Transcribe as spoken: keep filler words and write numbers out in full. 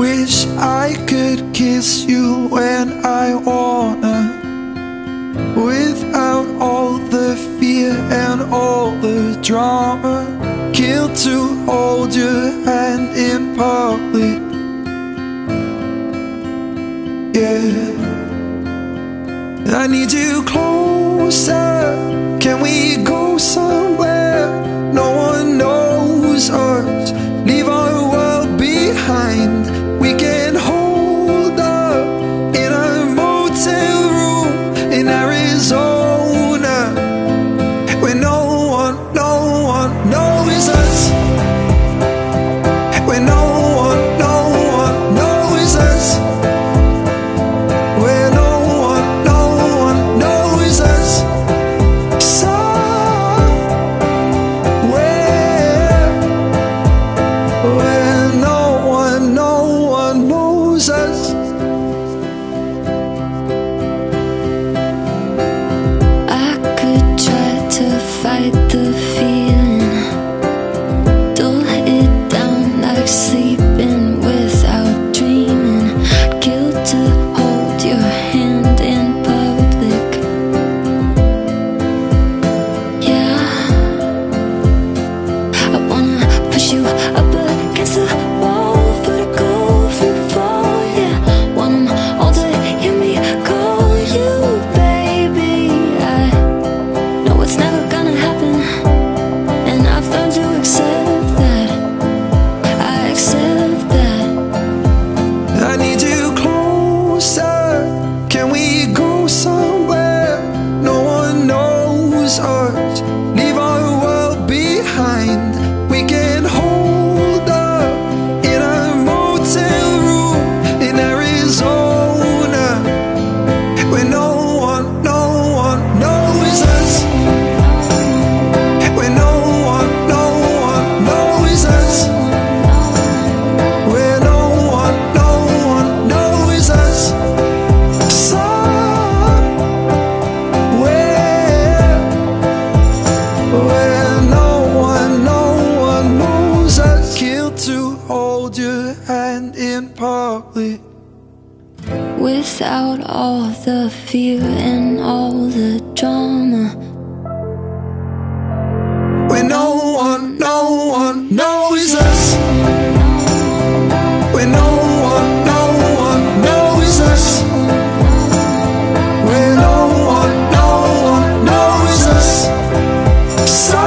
Wish I could kiss you when I wanna, without all the fear and all the drama. Kill to hold your hand in public. Yeah, I need you closer. Can we go somewhere no one knows us? Leave our world behind. We can hold up in a motel room in Arizona, where no one, no one knows us, where no one, no one knows us, where no one, no one knows us. Somewhere where no one, no one knows us. I could try to fight the feeling, dull it down like sleeping without dreaming. I'd kill to hold your hand in public. Yeah, I wanna push you up against the wall, vertical free fall. Yeah, want 'em all to hear me call you baby. I know it's never gonna happen, and I've learned to accept that. I accept that. I need you closer. Can we go somewhere no one knows us? Leave our world behind. We can hold up in a motel room in Arizona, where no one, no one knows us, where no one, no one knows us, where no one, no one knows us. Somewhere where no one, no one knows us. Kill to hold your hand in public. Without all the fear and all the drama. Where no one, no one knows us, where no one, no one knows us, where no one, no one knows us. So